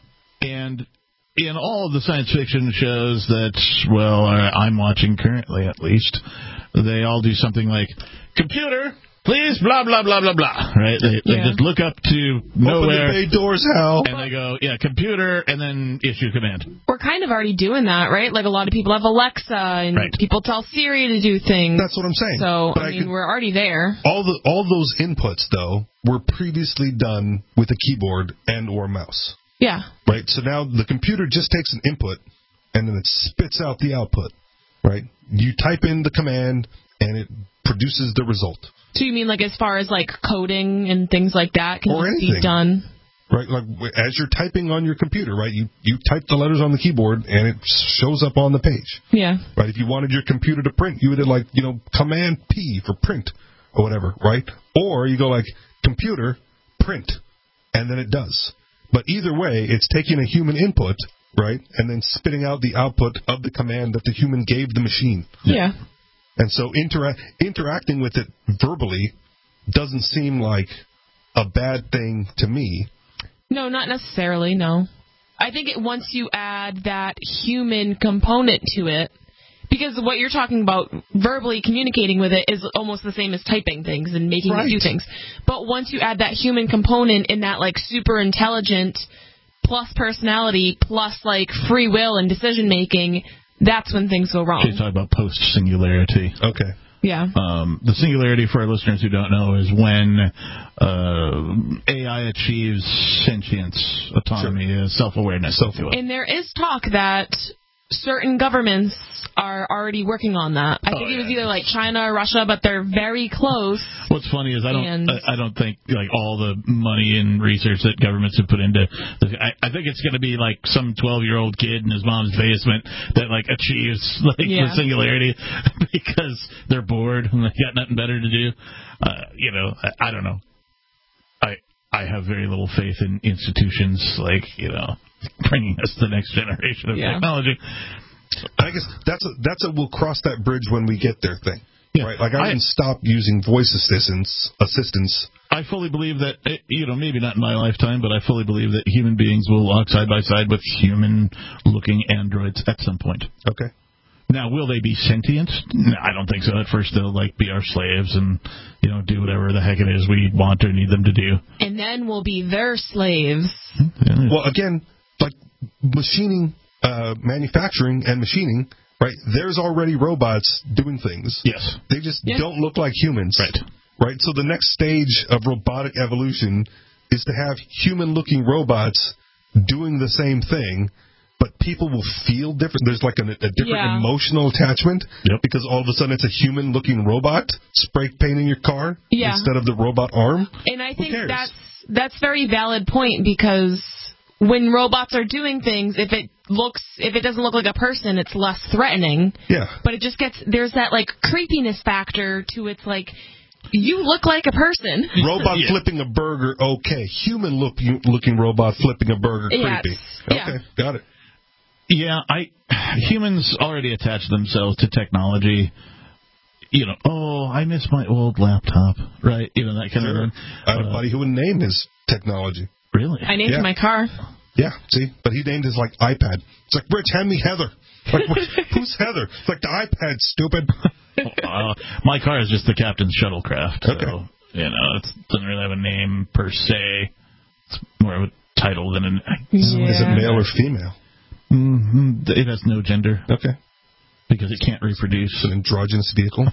And in all of the science fiction shows that, well, I'm watching currently at least, they all do something like, computer, please, blah, blah, blah, blah, blah, right? They, they yeah. just look up to nowhere. Open the bay doors, Hal. And they go, yeah, computer, and then issue command. We're kind of already doing that, right? Like, a lot of people have Alexa, and right. people tell Siri to do things. That's what I'm saying. So, but I, I mean, could, we're already there. All the all those inputs, though, were previously done with a keyboard and or mouse. Yeah. Right? So now the computer just takes an input, and then it spits out the output, right? You type in the command, and it produces the result. So you mean, like, as far as, like, coding and things like that can or just anything. be done? Right, like, as you're typing on your computer, right, you, you type the letters on the keyboard, and it shows up on the page. Yeah. Right, if you wanted your computer to print, you would hit, like, you know, Command P for print, or whatever, right? Or you go, like, computer, print, and then it does. But either way, it's taking a human input, right, and then spitting out the output of the command that the human gave the machine. Yeah. And so intera- interacting with it verbally doesn't seem like a bad thing to me. No, not necessarily, no. I think it, once you add that human component to it, because what you're talking about, verbally communicating with it, is almost the same as typing things and making right. it do things. But once you add that human component in that, like, super intelligent plus personality plus, like, free will and decision-making, that's when things go wrong. She's talking about post-singularity. Okay. Yeah. Um, the singularity, for our listeners who don't know, is when uh, A I achieves sentience, autonomy, sure. self-awareness. Self-awareness. And there is talk that certain governments are already working on that. I Oh, think yeah. it was either like China or Russia, but they're very close. What's funny is I don't And- I, I don't think like all the money and research that governments have put into this, I, I think it's going to be like some twelve-year-old kid in his mom's basement that like achieves like Yeah. the singularity because they're bored and they got nothing better to do. Uh, you know, I, I don't know. I I have very little faith in institutions like, you know, bringing us the next generation of Yeah. technology. I guess that's a, that's a we'll cross that bridge when we get there thing. Yeah. Right? Like I I- didn't stop using voice assistance assistance. I fully believe that, eh, you know, maybe not in my lifetime, but I fully believe that human beings will walk side by side with human-looking androids at some point. Okay. Now, will they be sentient? No, I don't think so. At first, they'll, like, be our slaves and, you know, do whatever the heck it is we want or need them to do. And then we'll be their slaves. Well, again, like machining, uh, manufacturing and machining, right? There's already robots doing things. Yes. They just Yeah. don't look like humans. Right. Right? So the next stage of robotic evolution is to have human-looking robots doing the same thing, but people will feel different. There's like a, a different Yeah. emotional attachment Yep. because all of a sudden it's a human-looking robot spray painting your car Yeah. instead of the robot arm. And I think cares? that's that's very valid point, because when robots are doing things, if it looks if it doesn't look like a person, it's less threatening. Yeah. But it just gets there's that like creepiness factor to it's like you look like a person. Robot Yeah. flipping a burger, okay. Human look, looking robot flipping a burger, Yeah, creepy. it's- Okay, got it. Yeah, I humans already attach themselves to technology. You know, oh, I miss my old laptop, right? You know, that kind Sure. of thing. I had a Uh, buddy who would name his technology. Really? I named Yeah. my car. Yeah, see? But he named his, like, iPad. It's like, Rich, hand me Heather. Like, what, who's Heather? It's like, the iPad, stupid. uh, my car is just the captain's shuttlecraft. Okay. So, you know, it doesn't really have a name per se. It's more of a title than an. Is it male or female? Mm-hmm. It has no gender. Okay. Because it can't reproduce. It's an androgynous vehicle.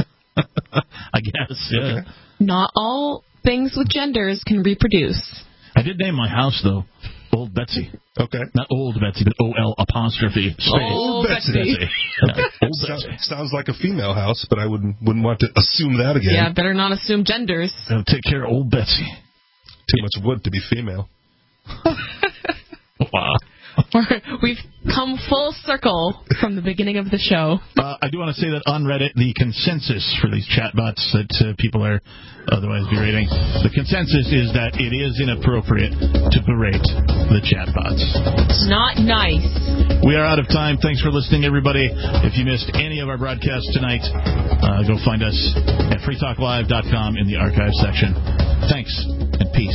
I guess, yeah. Okay. Not all things with genders can reproduce. I did name my house, though, Old Betsy. Okay. Not Old Betsy, but O L apostrophe space. Old Betsy. Yeah, Old So- Betsy. sounds like a female house, but I wouldn't wouldn't want to assume that again. Yeah, better not assume genders. So take care of Old Betsy. Too much wood to be female. Wow. We've come full circle from the beginning of the show. Uh, I do want to say that on Reddit, the consensus for these chatbots that uh, people are otherwise berating, the consensus is that it is inappropriate to berate the chatbots. It's not nice. We are out of time. Thanks for listening, everybody. If you missed any of our broadcasts tonight, uh, go find us at free talk live dot com in the archive section. Thanks and peace.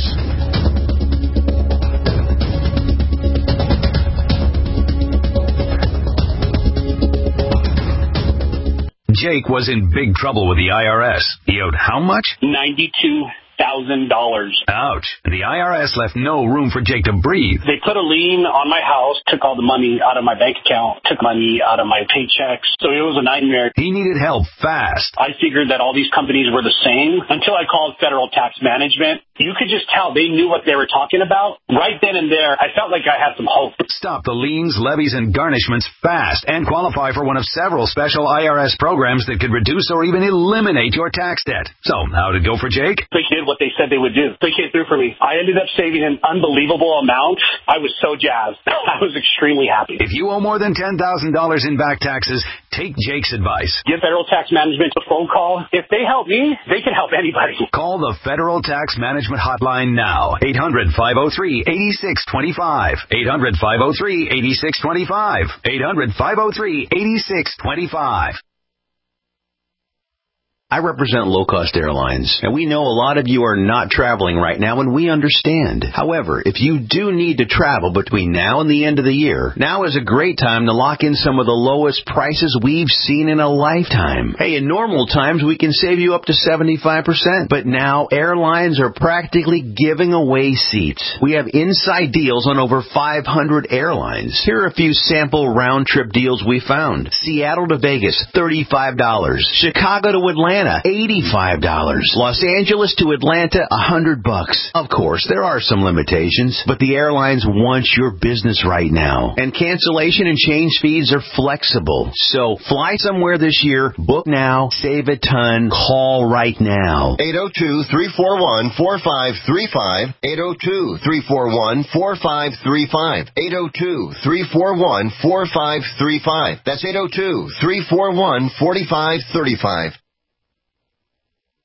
Jake was in big trouble with the I R S. He owed how much? ninety-two thousand dollars. Ouch. The I R S left no room for Jake to breathe. They put a lien on my house, took all the money out of my bank account, took money out of my paychecks. So it was a nightmare. He needed help fast. I figured that all these companies were the same until I called Federal Tax Management. You could just tell they knew what they were talking about. Right then and there, I felt like I had some hope. Stop the liens, levies, and garnishments fast and qualify for one of several special I R S programs that could reduce or even eliminate your tax debt. So, how'd it go for Jake? They did what they said they would do. They came through for me. I ended up saving an unbelievable amount. I was so jazzed. I was extremely happy. If you owe more than ten thousand dollars in back taxes, take Jake's advice. Give Federal Tax Management a phone call. If they help me, they can help anybody. Call the Federal Tax Management Hotline now. eight hundred, five oh three, eight six two five. eight hundred, five oh three, eight six two five. eight hundred, five oh three, eight six two five. I represent low-cost airlines, and we know a lot of you are not traveling right now, and we understand. However, if you do need to travel between now and the end of the year, now is a great time to lock in some of the lowest prices we've seen in a lifetime. Hey, in normal times, we can save you up to seventy-five percent, but now airlines are practically giving away seats. We have inside deals on over five hundred airlines. Here are a few sample round-trip deals we found. Seattle to Vegas, thirty-five dollars. Chicago to Atlanta, Atlanta, eighty-five dollars. Los Angeles to Atlanta, one hundred bucks. Of course, there are some limitations, but the airlines want your business right now. And cancellation and change fees are flexible. So fly somewhere this year, book now, save a ton, call right now. eight oh two, three four one, four five three five. eight oh two, three four one, four five three five. eight oh two, three four one, four five three five. That's eight oh two, three four one, four five three five.